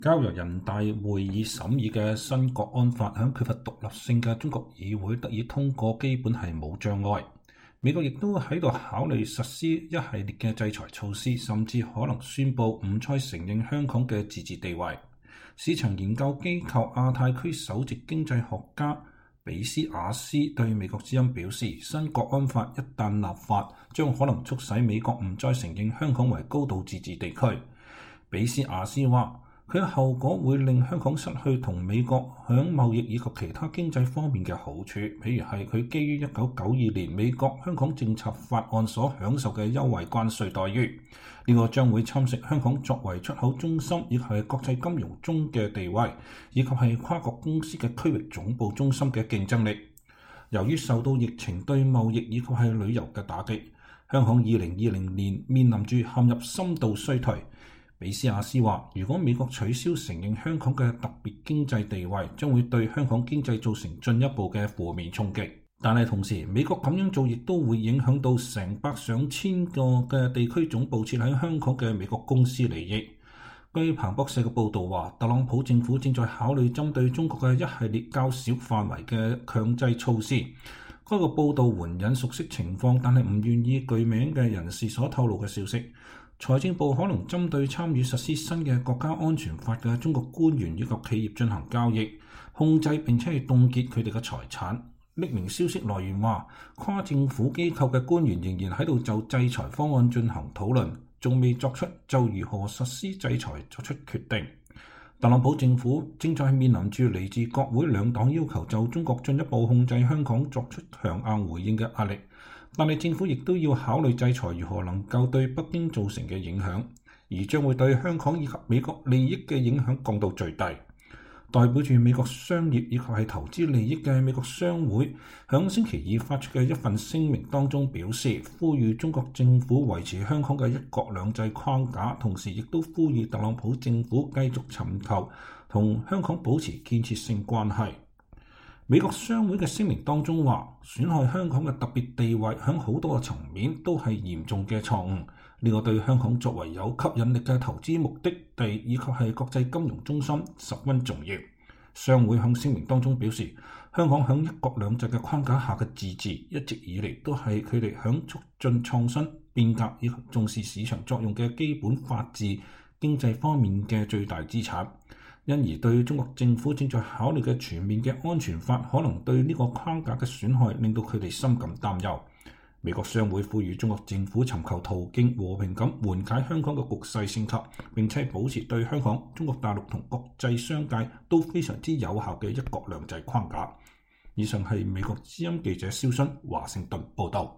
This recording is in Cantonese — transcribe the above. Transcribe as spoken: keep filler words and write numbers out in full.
交由人大會議審議嘅新國安法，響缺乏獨立性嘅中國議會得以通過，基本係冇障礙。美國亦都喺度考慮實施一系列嘅制裁措施，甚至可能宣布唔再承認香港嘅自治地位。市場研究機構亞太區首席經濟學家比斯瓦斯對美國之音表示，新國安法一旦立法，將可能促使美國唔再承認香港為高度自治地區。比斯瓦斯話，佢嘅後果會令香港失去同美國響貿易以及其他經濟方面嘅好處，譬如係佢基於一九九二年美國香港政策法案所享受嘅優惠關稅待遇。呢、這個將會侵蝕香港作為出口中心以及係國際金融中嘅地位，以及係跨國公司嘅區域總部中心嘅競爭力。由於受到疫情對貿易以及係旅遊嘅打擊，香港二零二零年面臨住陷入深度衰退。比斯瓦斯話，如果美國取消承認香港嘅特別經濟地位，將會對香港經濟造成進一步嘅負面衝擊。但係同時，美國咁樣做亦都會影響到成百上千個嘅地區總部設喺香港嘅美國公司利益。據彭博社嘅報導話，特朗普政府正在考慮針對中國嘅一系列較小範圍嘅強制措施。該個報導援引熟悉情況但係唔願意具名嘅人士所透露嘅消息。財政部可能針對參與實施新嘅國家安全法嘅中國官員以及企業進行交易、控制並且係凍結佢哋嘅財產。匿名消息來源話，跨政府機構嘅官員仍然喺度就制裁方案進行討論，仲未作出就如何實施制裁作出決定。特朗普政府正在面臨住嚟自國會兩黨要求就中國進一步控制香港作出強硬回應嘅壓力。但係政府亦都要考慮制裁如何能夠對北京造成嘅影響，而將會對香港以及美國利益嘅影響降到最低。代表住美國商業以及係投資利益嘅美國商會響星期二發出嘅一份聲明當中表示，呼籲中國政府維持香港嘅一國兩制框架，同時亦都呼籲特朗普政府繼續尋求同香港保持建設性關係。美國商會嘅聲明當中話，損害香港嘅特別地位響好多個層面都係嚴重嘅錯誤。呢、這個對香港作為有吸引力嘅投資目的地以及係國際金融中心十分重要。商會響聲明當中表示，香港響一國兩制嘅框架下嘅自治一直以嚟都係佢哋響促進創新變革以及重視市場作用嘅基本法治經濟方面嘅最大資產。因而對中國政府正在考慮嘅全面嘅安全法可能對呢個框架嘅損害，令到佢哋深感擔憂。美國商會呼籲中國政府尋求途徑和平咁緩解香港嘅局勢升級，並且保持對香港、中國大陸同國際商界都非常之有效嘅一國兩制框架。以上係美國之音記者蕭勳華盛頓報道。